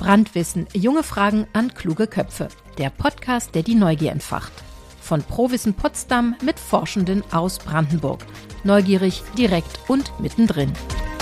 Brandwissen. Junge Fragen an kluge Köpfe. Der Podcast, der die Neugier entfacht. Von ProWissen Potsdam mit Forschenden aus Brandenburg. Neugierig, direkt und mittendrin.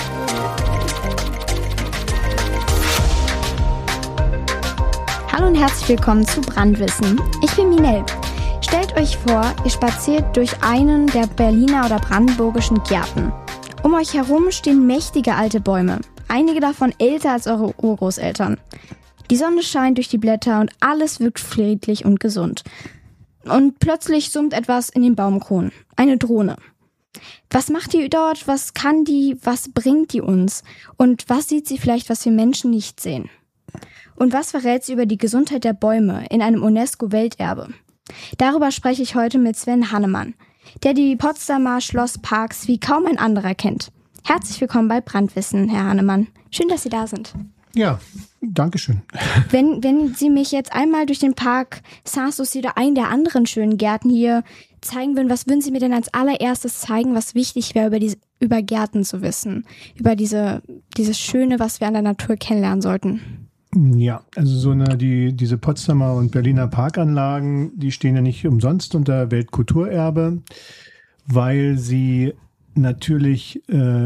Hallo und herzlich willkommen zu Brandwissen. Ich bin Minel. Stellt euch vor, ihr spaziert durch einen der Berliner oder brandenburgischen Gärten. Um euch herum stehen mächtige alte Bäume. Einige davon älter als eure Urgroßeltern. Die Sonne scheint durch die Blätter und alles wirkt friedlich und gesund. Und plötzlich summt etwas in den Baumkronen. Eine Drohne. Was macht die dort? Was kann die? Was bringt die uns? Und was sieht sie vielleicht, was wir Menschen nicht sehen? Und was verrät sie über die Gesundheit der Bäume in einem UNESCO-Welterbe? Darüber spreche ich heute mit Sven Hannemann, der die Potsdamer Schlossparks wie kaum ein anderer kennt. Herzlich willkommen bei Brandwissen, Herr Hannemann. Schön, dass Sie da sind. Ja, danke schön. Wenn Sie mich jetzt einmal durch den Park Sanssouci oder einen der anderen schönen Gärten hier zeigen würden, was würden Sie mir denn als allererstes zeigen, was wichtig wäre, über Gärten zu wissen? Über dieses Schöne, was wir an der Natur kennenlernen sollten? Ja, also diese Potsdamer und Berliner Parkanlagen, die stehen ja nicht umsonst unter Weltkulturerbe, weil sie natürlich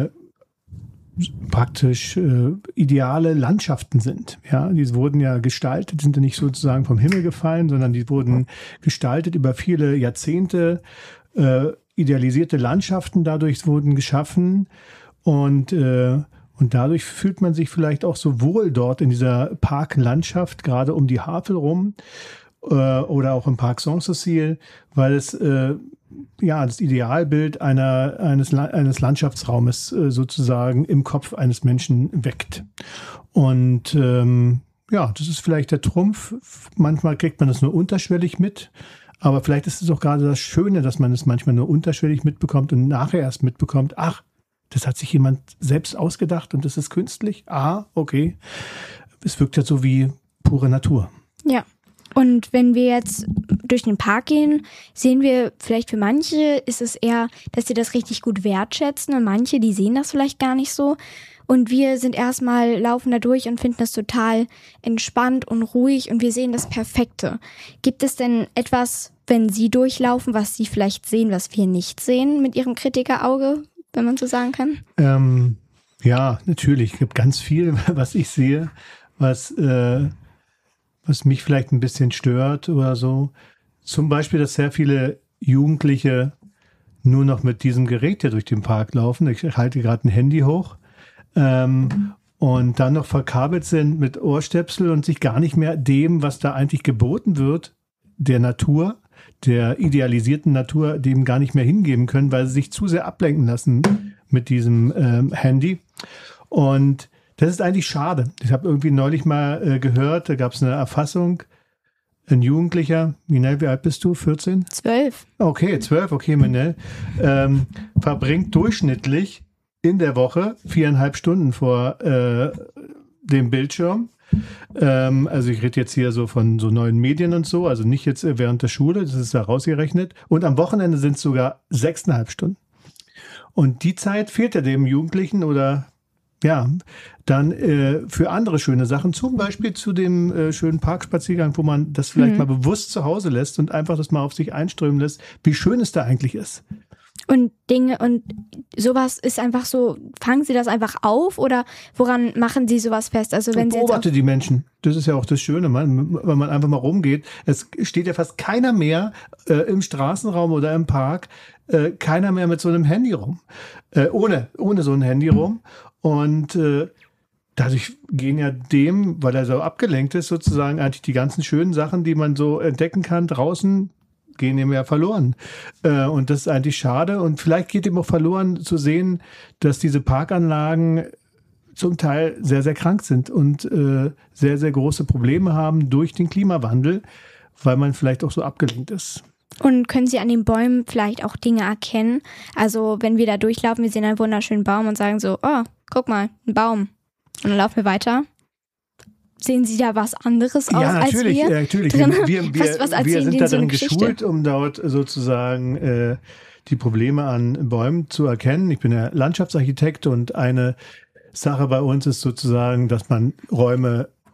praktisch ideale Landschaften sind. Ja, die wurden ja gestaltet, sind ja nicht sozusagen vom Himmel gefallen, sondern die wurden gestaltet über viele Jahrzehnte. Idealisierte Landschaften dadurch wurden geschaffen und dadurch fühlt man sich vielleicht auch so wohl dort in dieser Parklandschaft, gerade um die Havel rum oder auch im Park Sanssouci, weil es das Idealbild eines Landschaftsraumes sozusagen im Kopf eines Menschen weckt. Und das ist vielleicht der Trumpf. Manchmal kriegt man das nur unterschwellig mit. Aber vielleicht ist es auch gerade das Schöne, dass man es manchmal nur unterschwellig mitbekommt und nachher erst mitbekommt, ach, das hat sich jemand selbst ausgedacht und das ist künstlich. Ah, okay. Es wirkt ja so wie pure Natur. Ja. Und wenn wir jetzt durch den Park gehen, sehen wir vielleicht für manche ist es eher, dass sie das richtig gut wertschätzen und manche, die sehen das vielleicht gar nicht so. Und wir sind erstmal, laufen da durch und finden das total entspannt und ruhig und wir sehen das Perfekte. Gibt es denn etwas, wenn Sie durchlaufen, was Sie vielleicht sehen, was wir nicht sehen mit Ihrem Kritikerauge, wenn man so sagen kann? Ja, natürlich. Es gibt ganz viel, was ich sehe, was mich vielleicht ein bisschen stört oder so. Zum Beispiel, dass sehr viele Jugendliche nur noch mit diesem Gerät hier durch den Park laufen. Ich halte gerade ein Handy hoch und dann noch verkabelt sind mit Ohrstöpsel und sich gar nicht mehr dem, was da eigentlich geboten wird, der Natur, der idealisierten Natur, dem gar nicht mehr hingeben können, weil sie sich zu sehr ablenken lassen mit diesem Handy. Und das ist eigentlich schade. Ich habe irgendwie neulich mal gehört, da gab es eine Erfassung, ein Jugendlicher, Minel, wie alt bist du? 14? 12. Okay, 12, okay, Minel, verbringt durchschnittlich in der Woche 4,5 Stunden vor dem Bildschirm. Also ich rede jetzt hier so von so neuen Medien und so, also nicht jetzt während der Schule, das ist da rausgerechnet. Und am Wochenende sind es sogar 6,5 Stunden. Und die Zeit fehlt ja dem Jugendlichen oder dann für andere schöne Sachen, zum Beispiel zu dem schönen Parkspaziergang, wo man das vielleicht mal bewusst zu Hause lässt und einfach das mal auf sich einströmen lässt, wie schön es da eigentlich ist. Und Dinge und sowas ist einfach so, fangen Sie das einfach auf oder woran machen Sie sowas fest? Also wenn ich beobachte die Menschen. Das ist ja auch das Schöne, wenn man einfach mal rumgeht. Es steht ja fast keiner mehr im Straßenraum oder im Park, keiner mehr mit so einem Handy rum. Ohne so ein Handy rum. Und dadurch gehen ja dem, weil er so abgelenkt ist, sozusagen eigentlich die ganzen schönen Sachen, die man so entdecken kann draußen, gehen ihm ja verloren. Und das ist eigentlich schade. Und vielleicht geht ihm auch verloren zu sehen, dass diese Parkanlagen zum Teil sehr, sehr krank sind und sehr, sehr große Probleme haben durch den Klimawandel, weil man vielleicht auch so abgelenkt ist. Und können Sie an den Bäumen vielleicht auch Dinge erkennen? Also wenn wir da durchlaufen, wir sehen einen wunderschönen Baum und sagen so, oh, guck mal, ein Baum. Und dann laufen wir weiter. Sehen Sie da was anderes aus als wir? Ja, natürlich. Wir sind da drin geschult, um dort sozusagen die Probleme an Bäumen zu erkennen. Ich bin ja Landschaftsarchitekt und eine Sache bei uns ist sozusagen, dass man Räume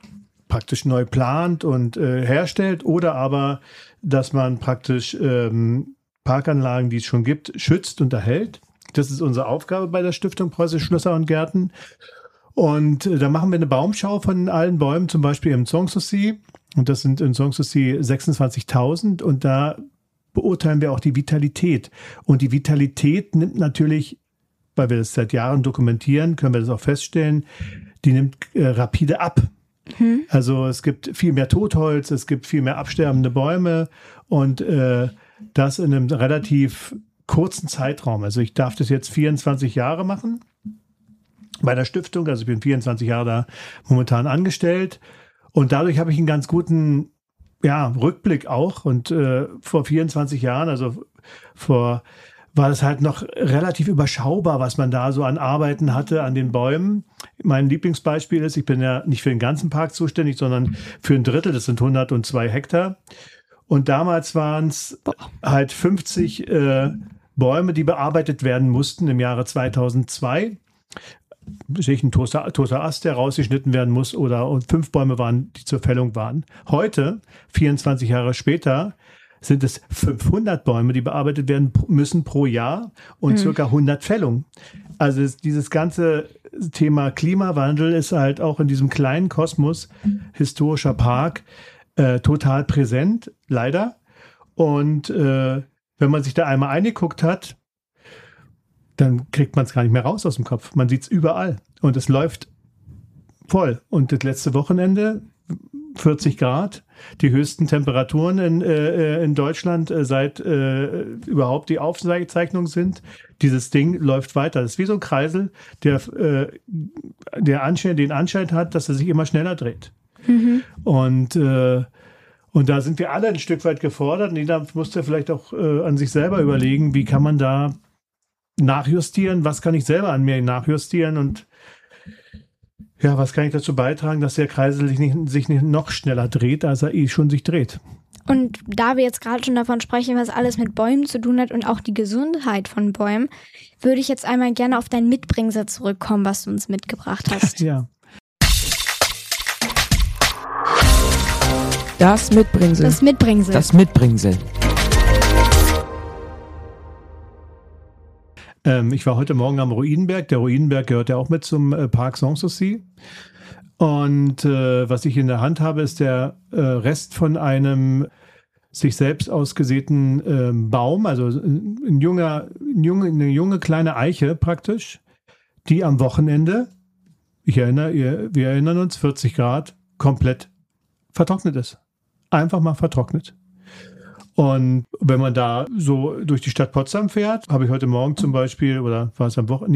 praktisch neu plant und herstellt oder aber, dass man praktisch Parkanlagen, die es schon gibt, schützt und erhält. Das ist unsere Aufgabe bei der Stiftung Preußische Schlösser und Gärten. Und da machen wir eine Baumschau von allen Bäumen, zum Beispiel im Sanssouci. Und das sind in Sanssouci 26.000. Und da beurteilen wir auch die Vitalität. Und die Vitalität nimmt natürlich, weil wir das seit Jahren dokumentieren, können wir das auch feststellen, die nimmt rapide ab. Also es gibt viel mehr Totholz, es gibt viel mehr absterbende Bäume und das in einem relativ kurzen Zeitraum. Also ich darf das jetzt 24 Jahre machen bei der Stiftung. Also ich bin 24 Jahre da momentan angestellt und dadurch habe ich einen ganz guten Rückblick auch. Und vor 24 Jahren, also war das halt noch relativ überschaubar, was man da so an Arbeiten hatte an den Bäumen. Mein Lieblingsbeispiel ist, ich bin ja nicht für den ganzen Park zuständig, sondern für ein Drittel, das sind 102 Hektar. Und damals waren es halt 50 Bäume, die bearbeitet werden mussten im Jahre 2002. Ein toter Ast, der rausgeschnitten werden muss, und 5 Bäume waren, die zur Fällung waren. Heute, 24 Jahre später, sind es 500 Bäume, die bearbeitet werden müssen pro Jahr und circa 100 Fällungen. Also dieses ganze Thema Klimawandel ist halt auch in diesem kleinen Kosmos historischer Park total präsent, leider. Und wenn man sich da einmal eingeguckt hat, dann kriegt man es gar nicht mehr raus aus dem Kopf. Man sieht es überall und es läuft voll. Und das letzte Wochenende 40 Grad, die höchsten Temperaturen in Deutschland seit überhaupt die Aufzeichnungen sind. Dieses Ding läuft weiter. Das ist wie so ein Kreisel, den Anschein hat, dass er sich immer schneller dreht. Und da sind wir alle ein Stück weit gefordert. Und jeder muss ja vielleicht auch an sich selber überlegen, wie kann man da nachjustieren, was kann ich selber an mir nachjustieren und was kann ich dazu beitragen, dass der Kreisel sich nicht noch schneller dreht, als er schon sich dreht. Und da wir jetzt gerade schon davon sprechen, was alles mit Bäumen zu tun hat und auch die Gesundheit von Bäumen, würde ich jetzt einmal gerne auf dein Mitbringsel zurückkommen, was du uns mitgebracht hast. Ja. Das Mitbringsel. Das Mitbringsel. Das Mitbringsel. Ich war heute Morgen am Ruinenberg. Der Ruinenberg gehört ja auch mit zum Park Sanssouci. Und was ich in der Hand habe, ist der Rest von einem sich selbst ausgesäten Baum, also eine junge kleine Eiche praktisch, die am Wochenende, wir erinnern uns, 40 Grad, komplett vertrocknet ist. Einfach mal vertrocknet. Und wenn man da so durch die Stadt Potsdam fährt, habe ich heute Morgen zum Beispiel, oder war es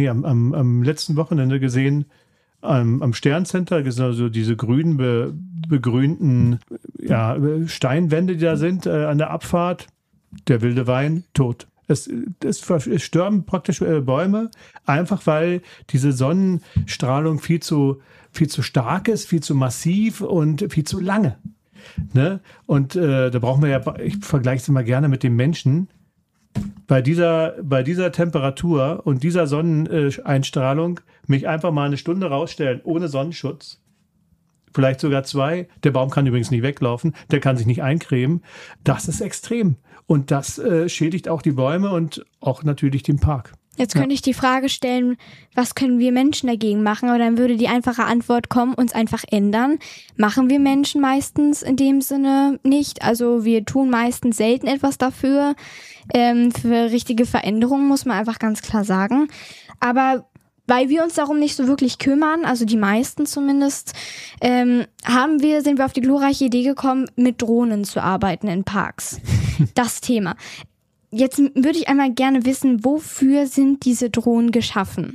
am letzten Wochenende gesehen, am Sterncenter, also diese begrünten Steinwände, die da sind an der Abfahrt, der wilde Wein, tot. Es sterben praktisch Bäume, einfach weil diese Sonnenstrahlung viel zu stark ist, viel zu massiv und viel zu lange. Ne? Und da brauchen wir ich vergleiche es immer gerne mit dem Menschen. Bei dieser Temperatur und dieser Sonneneinstrahlung mich einfach mal eine Stunde rausstellen, ohne Sonnenschutz. Vielleicht sogar 2. Der Baum kann übrigens nicht weglaufen, der kann sich nicht eincremen. Das ist extrem. Und das schädigt auch die Bäume und auch natürlich den Park. Jetzt könnte ich die Frage stellen, was können wir Menschen dagegen machen? Aber dann würde die einfache Antwort kommen, uns einfach ändern. Machen wir Menschen meistens in dem Sinne nicht. Also wir tun meistens selten etwas dafür. Für richtige Veränderungen muss man einfach ganz klar sagen. Aber weil wir uns darum nicht so wirklich kümmern, also die meisten zumindest, sind wir auf die glorreiche Idee gekommen, mit Drohnen zu arbeiten in Parks. Das Thema. Jetzt würde ich einmal gerne wissen, wofür sind diese Drohnen geschaffen?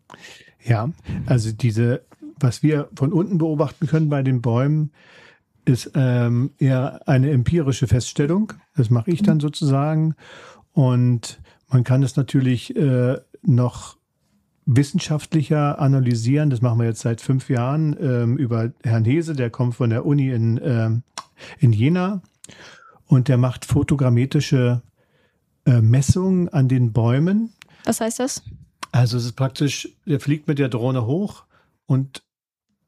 Ja, also was wir von unten beobachten können bei den Bäumen, ist eher eine empirische Feststellung. Das mache ich dann sozusagen. Und man kann es natürlich noch wissenschaftlicher analysieren. Das machen wir jetzt seit 5 Jahren über Herrn Hese, der kommt von der Uni in Jena und der macht fotogrammetrische Messungen an den Bäumen. Was heißt das? Also es ist praktisch, der fliegt mit der Drohne hoch und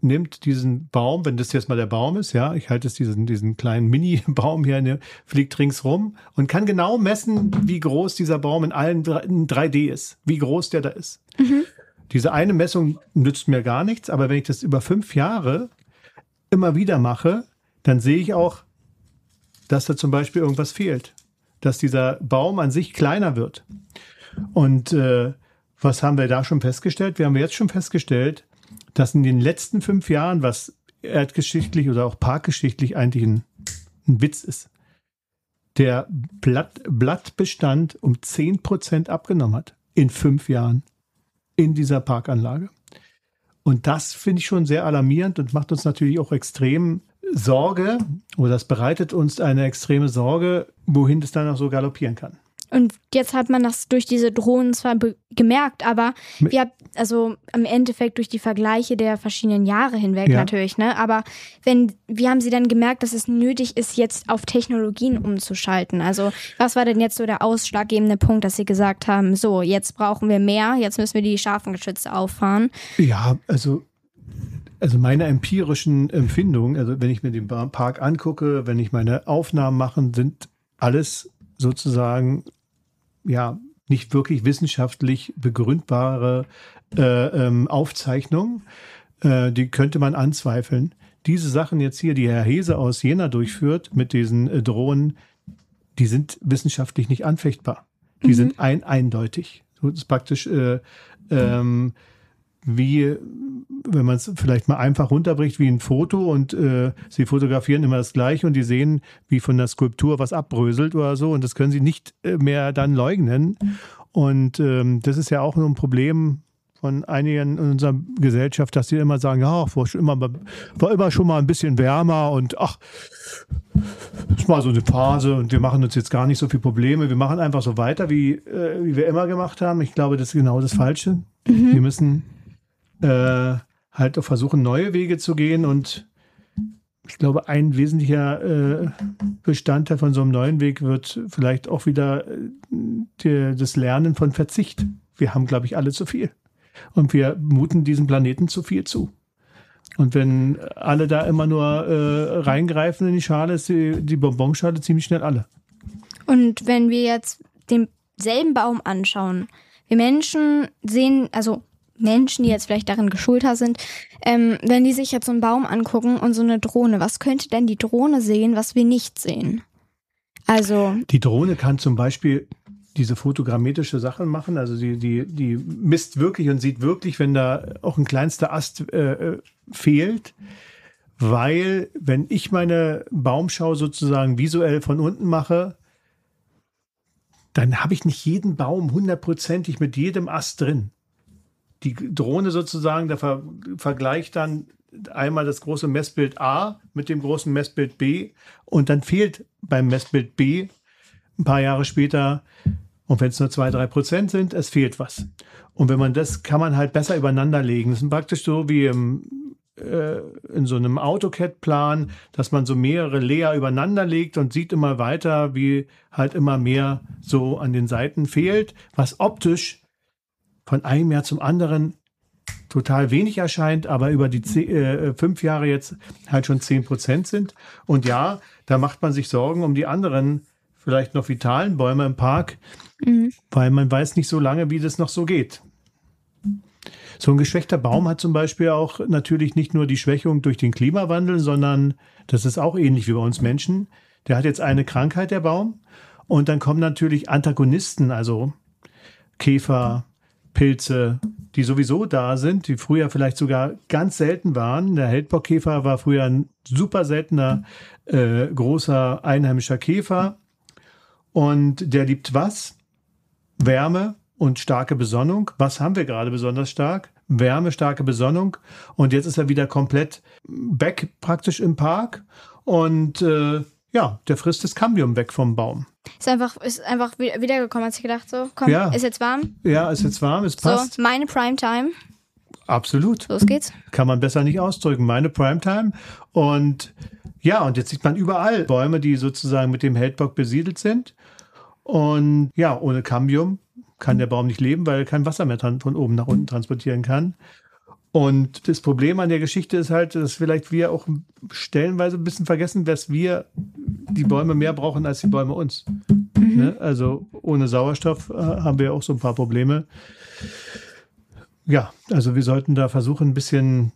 nimmt diesen Baum, wenn das jetzt mal der Baum ist, ja, ich halte es diesen kleinen Mini-Baum hier, fliegt ringsrum und kann genau messen, wie groß dieser Baum in 3D ist, wie groß der da ist. Mhm. Diese eine Messung nützt mir gar nichts, aber wenn ich das über 5 Jahre immer wieder mache, dann sehe ich auch, dass da zum Beispiel irgendwas fehlt, dass dieser Baum an sich kleiner wird. Und was haben wir da schon festgestellt? Wir haben jetzt schon festgestellt, dass in den letzten 5 Jahren, was erdgeschichtlich oder auch parkgeschichtlich eigentlich ein Witz ist, der Blattbestand um 10% abgenommen hat in 5 Jahren in dieser Parkanlage. Und das finde ich schon sehr alarmierend und macht uns natürlich auch extrem Sorge, oder das bereitet uns eine extreme Sorge, wohin es dann auch so galoppieren kann. Und jetzt hat man das durch diese Drohnen zwar gemerkt, aber im Endeffekt durch die Vergleiche der verschiedenen Jahre hinweg natürlich, ne? Aber wie haben Sie dann gemerkt, dass es nötig ist, jetzt auf Technologien umzuschalten? Also was war denn jetzt so der ausschlaggebende Punkt, dass Sie gesagt haben, so, jetzt brauchen wir mehr, jetzt müssen wir die scharfen Geschütze auffahren? Ja, also meine empirischen Empfindungen, also wenn ich mir den Park angucke, wenn ich meine Aufnahmen mache, sind alles sozusagen nicht wirklich wissenschaftlich begründbare Aufzeichnungen. Die könnte man anzweifeln. Diese Sachen jetzt hier, die Herr Hese aus Jena durchführt mit diesen Drohnen, die sind wissenschaftlich nicht anfechtbar. Die sind eindeutig. So ist praktisch wie, wenn man es vielleicht mal einfach runterbricht, wie ein Foto und sie fotografieren immer das Gleiche und die sehen, wie von der Skulptur was abbröselt oder so und das können sie nicht mehr dann leugnen. Und das ist ja auch nur ein Problem von einigen in unserer Gesellschaft, dass sie immer sagen, ja, war immer schon mal ein bisschen wärmer und ach, das war so eine Phase und wir machen uns jetzt gar nicht so viele Probleme. Wir machen einfach so weiter, wie wir immer gemacht haben. Ich glaube, das ist genau das Falsche. Wir müssen halt auch versuchen, neue Wege zu gehen und ich glaube, ein wesentlicher Bestandteil von so einem neuen Weg wird vielleicht auch wieder das Lernen von Verzicht. Wir haben, glaube ich, alle zu viel und wir muten diesem Planeten zu viel zu. Und wenn alle da immer nur reingreifen in die Schale, ist die Bonbonschale ziemlich schnell alle. Und wenn wir jetzt denselben Baum anschauen, wir Menschen sehen, also Menschen, die jetzt vielleicht darin geschulter sind, wenn die sich jetzt so einen Baum angucken und so eine Drohne, was könnte denn die Drohne sehen, was wir nicht sehen? Also die Drohne kann zum Beispiel diese fotogrammetrische Sachen machen, also die misst wirklich und sieht wirklich, wenn da auch ein kleinster Ast fehlt, weil wenn ich meine Baumschau sozusagen visuell von unten mache, dann habe ich nicht jeden Baum 100%ig mit jedem Ast drin. Die Drohne sozusagen, da vergleicht dann einmal das große Messbild A mit dem großen Messbild B und dann fehlt beim Messbild B ein paar Jahre später, und wenn es nur 2-3% sind, es fehlt was. Und wenn man das, kann man halt besser übereinander legen. Das ist praktisch so wie in so einem AutoCAD-Plan, dass man so mehrere Layer übereinander legt und sieht immer weiter, wie halt immer mehr so an den Seiten fehlt, was optisch von einem Jahr zum anderen total wenig erscheint, aber über die 5 Jahre jetzt halt schon 10% sind. Und ja, da macht man sich Sorgen um die anderen, vielleicht noch vitalen Bäume im Park, weil man weiß nicht so lange, wie das noch so geht. So ein geschwächter Baum hat zum Beispiel auch natürlich nicht nur die Schwächung durch den Klimawandel, sondern das ist auch ähnlich wie bei uns Menschen. Der hat jetzt eine Krankheit, der Baum, und dann kommen natürlich Antagonisten, also Käfer, Pilze, die sowieso da sind, die früher vielleicht sogar ganz selten waren. Der Heldbockkäfer war früher ein super seltener, großer einheimischer Käfer. Und der liebt was? Wärme und starke Besonnung. Was haben wir gerade besonders stark? Wärme, starke Besonnung. Und jetzt ist er wieder komplett back praktisch im Park. Und der frisst das Cambium weg vom Baum. Ist einfach wiedergekommen, hat sich gedacht, so, komm, ist jetzt warm? Ja, ist jetzt warm, es passt. So, meine Primetime. Absolut. Los geht's. Kann man besser nicht ausdrücken. Meine Primetime. Und jetzt sieht man überall Bäume, die sozusagen mit dem Heldbock besiedelt sind. Und ohne Cambium kann der Baum nicht leben, weil er kein Wasser mehr von oben nach unten transportieren kann. Und das Problem an der Geschichte ist halt, dass vielleicht wir auch stellenweise ein bisschen vergessen, dass wir die Bäume mehr brauchen als die Bäume uns. Ne? Also ohne Sauerstoff haben wir auch so ein paar Probleme. Ja, also wir sollten da versuchen, ein bisschen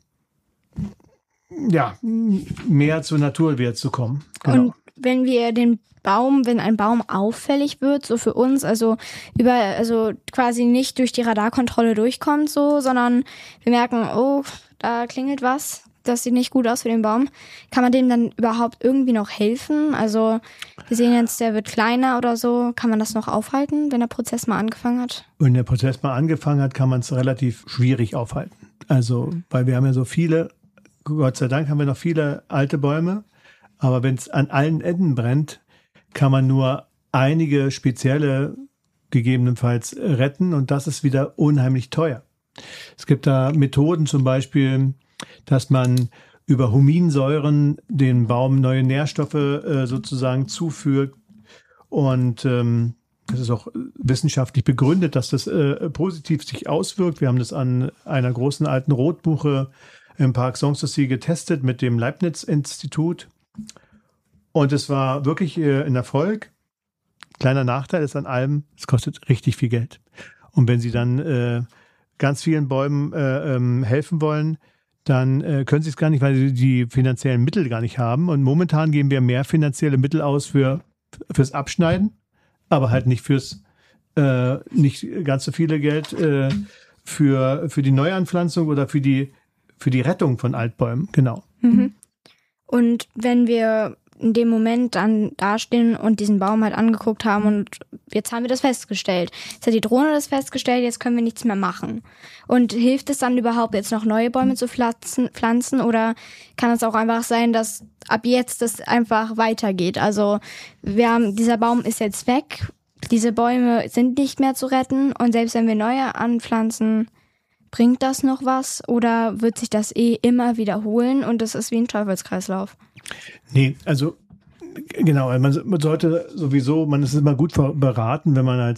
mehr zur Natur wieder zu kommen. Genau. Und wenn ein Baum auffällig wird, so für uns, also quasi nicht durch die Radarkontrolle durchkommt, so, sondern wir merken, oh, da klingelt was, das sieht nicht gut aus für den Baum, kann man dem dann überhaupt irgendwie noch helfen? Also wir sehen jetzt, der wird kleiner oder so, kann man das noch aufhalten, wenn der Prozess mal angefangen hat? Wenn der Prozess mal angefangen hat, kann man es relativ schwierig aufhalten. Also, weil wir haben ja so viele, Gott sei Dank haben wir noch viele alte Bäume, aber wenn es an allen Enden brennt, kann man nur einige spezielle gegebenenfalls retten und das ist wieder unheimlich teuer. Es gibt da Methoden zum Beispiel, dass man über Huminsäuren den Baum neue Nährstoffe sozusagen zuführt und das ist auch wissenschaftlich begründet, dass das positiv sich auswirkt. Wir haben das an einer großen alten Rotbuche im Park Sanssouci getestet mit dem Leibniz-Institut. Und es war wirklich ein Erfolg. Kleiner Nachteil ist an allem, es kostet richtig viel Geld. Und wenn Sie dann ganz vielen Bäumen helfen wollen, dann können Sie es gar nicht, weil Sie die finanziellen Mittel gar nicht haben. Und momentan geben wir mehr finanzielle Mittel aus fürs Abschneiden, aber halt nicht nicht ganz so viele Geld für die Neuanpflanzung oder für die Rettung von Altbäumen. Genau. Mhm. Und wenn wir in dem Moment dann dastehen und diesen Baum halt angeguckt haben und jetzt haben wir das festgestellt. Jetzt hat die Drohne das festgestellt, jetzt können wir nichts mehr machen. Und hilft es dann überhaupt jetzt noch neue Bäume zu pflanzen oder kann es auch einfach sein, dass ab jetzt das einfach weitergeht? Also dieser Baum ist jetzt weg, diese Bäume sind nicht mehr zu retten und selbst wenn wir neue anpflanzen, bringt das noch was oder wird sich das immer wiederholen und das ist wie ein Teufelskreislauf? Nee, also genau, man sollte sowieso, man ist immer gut beraten, wenn man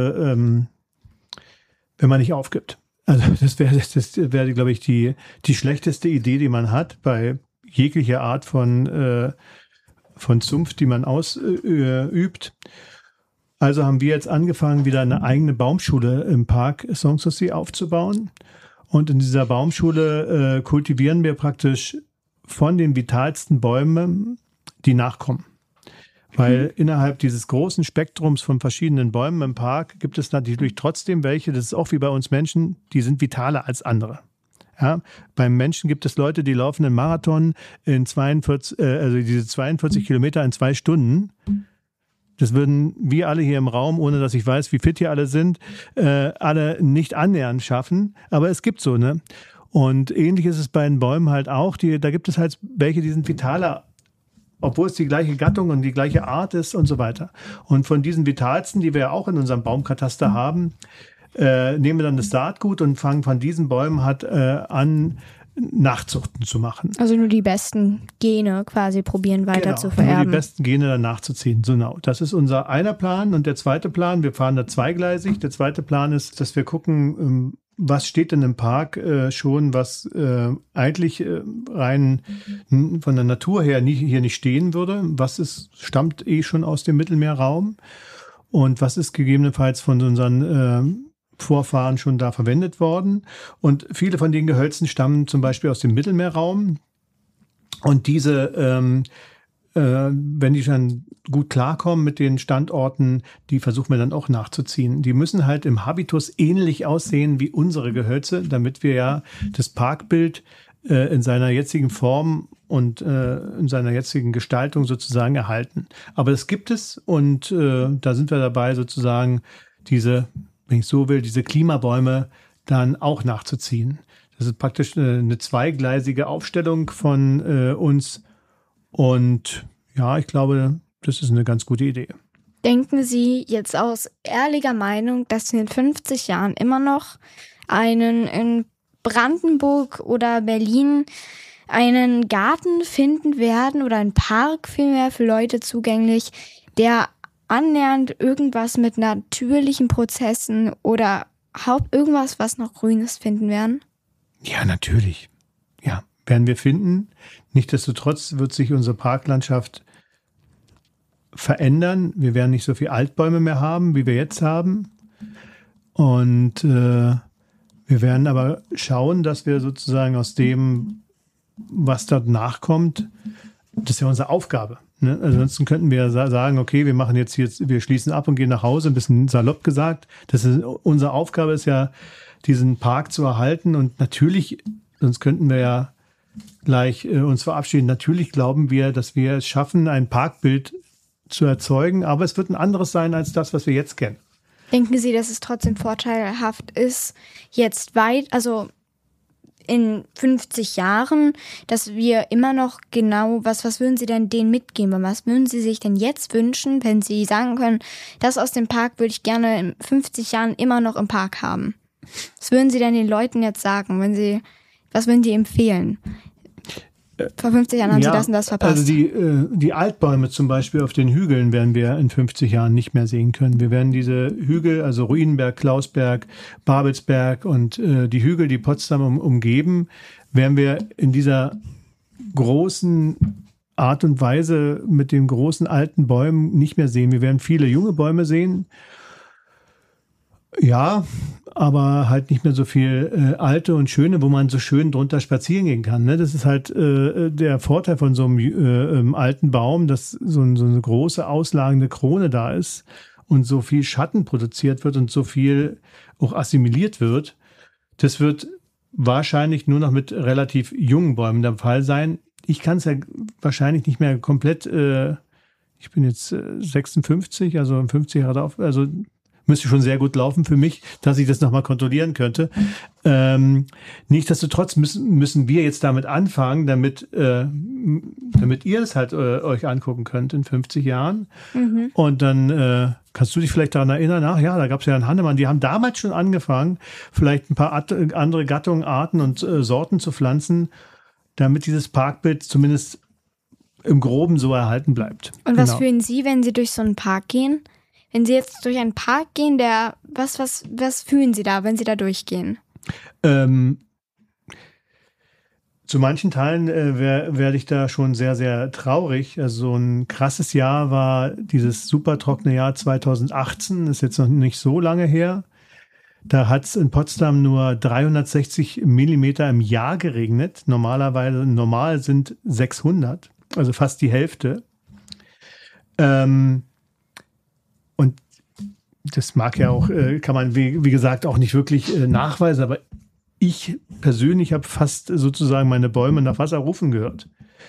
wenn man nicht aufgibt. Also das wäre, glaube ich, die schlechteste Idee, die man hat bei jeglicher Art von Zunft, die man ausübt. Also haben wir jetzt angefangen, wieder eine eigene Baumschule im Park Sanssouci aufzubauen. Und in dieser Baumschule kultivieren wir praktisch von den vitalsten Bäumen die Nachkommen. Weil innerhalb dieses großen Spektrums von verschiedenen Bäumen im Park gibt es natürlich trotzdem welche, das ist auch wie bei uns Menschen, die sind vitaler als andere. Ja, beim Menschen gibt es Leute, die laufen einen Marathon in 42 Kilometer in 2 Stunden. Das würden wir alle hier im Raum, ohne dass ich weiß, wie fit hier alle sind, alle nicht annähernd schaffen. Aber es gibt so, ne? Und ähnlich ist es bei den Bäumen halt auch. Da gibt es halt welche, die sind vitaler, obwohl es die gleiche Gattung und die gleiche Art ist und so weiter. Und von diesen vitalsten, die wir ja auch in unserem Baumkataster haben, nehmen wir dann das Saatgut und fangen von diesen Bäumen an, Nachzuchten zu machen. Also nur die besten Gene quasi probieren weiter zu vererben. Nur die besten Gene dann nachzuziehen. Genau. Das ist unser einer Plan. Und der zweite Plan, wir fahren da zweigleisig. Der zweite Plan ist, dass wir gucken, was steht denn im Park schon, was eigentlich rein von der Natur her hier nicht stehen würde. Was stammt schon aus dem Mittelmeerraum und was ist gegebenenfalls von unseren Vorfahren schon da verwendet worden. Und viele von den Gehölzen stammen zum Beispiel aus dem Mittelmeerraum. Und diese, wenn die schon gut klarkommen mit den Standorten, die versuchen wir dann auch nachzuziehen. Die müssen halt im Habitus ähnlich aussehen wie unsere Gehölze, damit wir ja das Parkbild in seiner jetzigen Form und in seiner jetzigen Gestaltung sozusagen erhalten. Aber das gibt es und da sind wir dabei sozusagen wenn ich so will, diese Klimabäume dann auch nachzuziehen. Das ist praktisch eine zweigleisige Aufstellung von uns. Und ja, ich glaube, das ist eine ganz gute Idee. Denken Sie jetzt aus ehrlicher Meinung, dass wir in 50 Jahren immer noch in Brandenburg oder Berlin einen Garten finden werden oder einen Park vielmehr für Leute zugänglich, der annähernd irgendwas mit natürlichen Prozessen oder irgendwas, was noch Grünes finden werden? Ja, natürlich. Ja, werden wir finden. Nichtsdestotrotz wird sich unsere Parklandschaft verändern. Wir werden nicht so viele Altbäume mehr haben, wie wir jetzt haben. Und wir werden aber schauen, dass wir sozusagen aus dem, was dort nachkommt, das ist ja unsere Aufgabe. Ne? Ansonsten könnten wir sagen, okay, wir schließen ab und gehen nach Hause, ein bisschen salopp gesagt. Unsere Aufgabe ist ja, diesen Park zu erhalten. Und natürlich, sonst könnten wir ja gleich uns verabschieden. Natürlich glauben wir, dass wir es schaffen, ein Parkbild zu erzeugen, aber es wird ein anderes sein als das, was wir jetzt kennen. Denken Sie, dass es trotzdem vorteilhaft ist, jetzt also in 50 Jahren, dass wir immer noch genau, was würden Sie denn denen mitgeben? Was würden Sie sich denn jetzt wünschen, wenn Sie sagen können, das aus dem Park würde ich gerne in 50 Jahren immer noch im Park haben? Was würden Sie denn den Leuten jetzt sagen, was würden Sie empfehlen? Vor 50 Jahren haben Sie das und das verpasst. Also die Altbäume zum Beispiel auf den Hügeln werden wir in 50 Jahren nicht mehr sehen können. Wir werden diese Hügel, also Ruinenberg, Klausberg, Babelsberg und die Hügel, die Potsdam umgeben, werden wir in dieser großen Art und Weise mit den großen alten Bäumen nicht mehr sehen. Wir werden viele junge Bäume sehen. Ja, aber halt nicht mehr so viel alte und schöne, wo man so schön drunter spazieren gehen kann. Ne? Das ist halt der Vorteil von so einem alten Baum, dass so eine große ausladende Krone da ist und so viel Schatten produziert wird und so viel auch assimiliert wird. Das wird wahrscheinlich nur noch mit relativ jungen Bäumen der Fall sein. Ich kann es ja wahrscheinlich nicht mehr komplett, ich bin jetzt 56, also 50 Jahre drauf, also müsste schon sehr gut laufen für mich, dass ich das nochmal kontrollieren könnte. Nichtsdestotrotz müssen wir jetzt damit anfangen, damit ihr es halt euch angucken könnt in 50 Jahren. Mhm. Und dann kannst du dich vielleicht daran erinnern, da gab es ja einen Hannemann, die haben damals schon angefangen, vielleicht ein paar andere Gattungen, Arten und Sorten zu pflanzen, damit dieses Parkbild zumindest im Groben so erhalten bleibt. Und was fühlen Sie, wenn Sie durch so einen Park gehen? Wenn Sie jetzt durch einen Park gehen, was fühlen Sie da, wenn Sie da durchgehen? Zu manchen Teilen werde ich da schon sehr, sehr traurig. Also so ein krasses Jahr war dieses super trockene Jahr 2018, ist jetzt noch nicht so lange her. Da hat es in Potsdam nur 360 Millimeter im Jahr geregnet. Normal sind 600, also fast die Hälfte. Und das mag ja auch, kann man wie gesagt auch nicht wirklich nachweisen, aber ich persönlich habe fast sozusagen meine Bäume nach Wasser rufen gehört.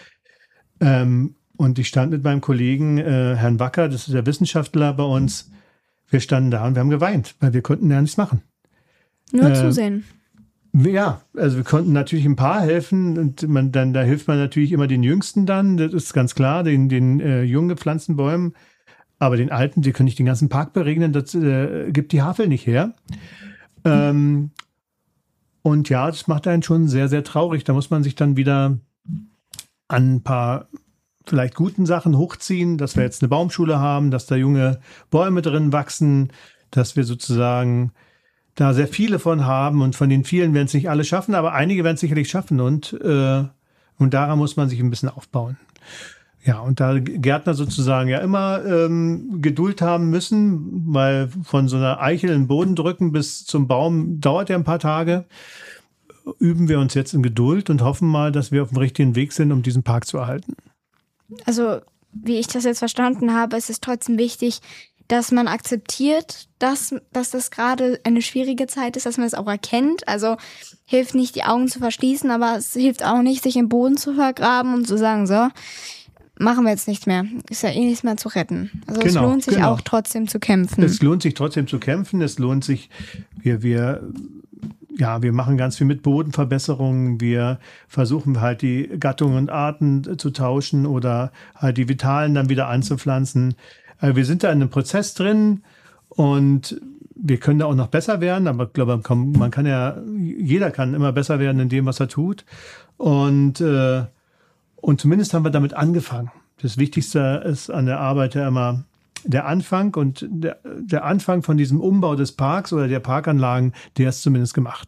Und ich stand mit meinem Kollegen Herrn Wacker, das ist der Wissenschaftler bei uns, wir standen da und wir haben geweint, weil wir konnten ja nichts machen. Nur zusehen. Ja, also wir konnten natürlich ein paar helfen und da hilft man natürlich immer den Jüngsten dann, das ist ganz klar, den jung gepflanzten Bäumen. Aber den alten, die können nicht den ganzen Park beregnen, das gibt die Havel nicht her. Und ja, das macht einen schon sehr, sehr traurig. Da muss man sich dann wieder an ein paar vielleicht guten Sachen hochziehen, dass wir jetzt eine Baumschule haben, dass da junge Bäume drin wachsen, dass wir sozusagen da sehr viele von haben und von den vielen werden es nicht alle schaffen, aber einige werden es sicherlich schaffen und daran muss man sich ein bisschen aufbauen. Ja, und da Gärtner sozusagen ja immer Geduld haben müssen, weil von so einer Eichel in den Boden drücken bis zum Baum dauert ja ein paar Tage, üben wir uns jetzt in Geduld und hoffen mal, dass wir auf dem richtigen Weg sind, um diesen Park zu erhalten. Also, wie ich das jetzt verstanden habe, ist es trotzdem wichtig, dass man akzeptiert, dass das gerade eine schwierige Zeit ist, dass man es auch erkennt. Also hilft nicht, die Augen zu verschließen, aber es hilft auch nicht, sich im Boden zu vergraben und zu sagen, so, machen wir jetzt nichts mehr. Ist ja nichts mehr zu retten. Also es lohnt sich auch trotzdem zu kämpfen. Es lohnt sich trotzdem zu kämpfen. Es lohnt sich, wir machen ganz viel mit Bodenverbesserungen. Wir versuchen halt die Gattungen und Arten zu tauschen oder halt die Vitalen dann wieder anzupflanzen. Wir sind da in einem Prozess drin und wir können da auch noch besser werden. Aber ich glaube, jeder kann immer besser werden in dem, was er tut. Und zumindest haben wir damit angefangen. Das Wichtigste ist an der Arbeit ja immer der Anfang. Und der Anfang von diesem Umbau des Parks oder der Parkanlagen, der ist zumindest gemacht.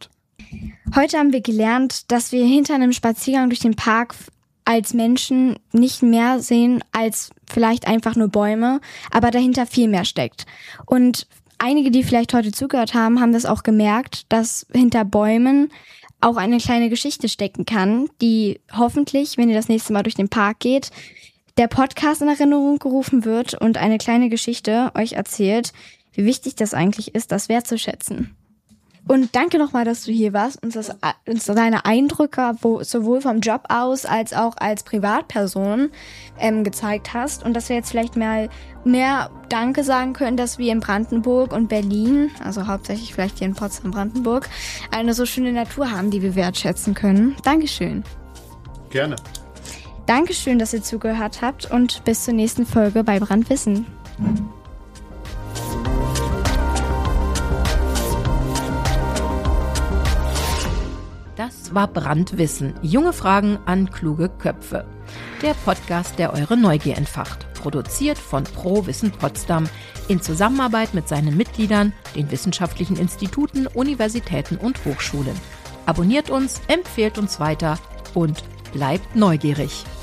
Heute haben wir gelernt, dass wir hinter einem Spaziergang durch den Park als Menschen nicht mehr sehen als vielleicht einfach nur Bäume, aber dahinter viel mehr steckt. Und einige, die vielleicht heute zugehört haben, haben das auch gemerkt, dass hinter Bäumen auch eine kleine Geschichte stecken kann, die hoffentlich, wenn ihr das nächste Mal durch den Park geht, der Podcast in Erinnerung gerufen wird und eine kleine Geschichte euch erzählt, wie wichtig das eigentlich ist, das wertzuschätzen. Und danke nochmal, dass du hier warst und uns deine Eindrücke sowohl vom Job aus als auch als Privatperson gezeigt hast. Und dass wir jetzt vielleicht mal mehr Danke sagen können, dass wir in Brandenburg und Berlin, also hauptsächlich vielleicht hier in Potsdam-Brandenburg, eine so schöne Natur haben, die wir wertschätzen können. Dankeschön. Gerne. Dankeschön, dass ihr zugehört habt und bis zur nächsten Folge bei Brandwissen. Das war Brandwissen. Junge Fragen an kluge Köpfe. Der Podcast, der eure Neugier entfacht. Produziert von Pro Wissen Potsdam in Zusammenarbeit mit seinen Mitgliedern, den wissenschaftlichen Instituten, Universitäten und Hochschulen. Abonniert uns, empfehlt uns weiter und bleibt neugierig.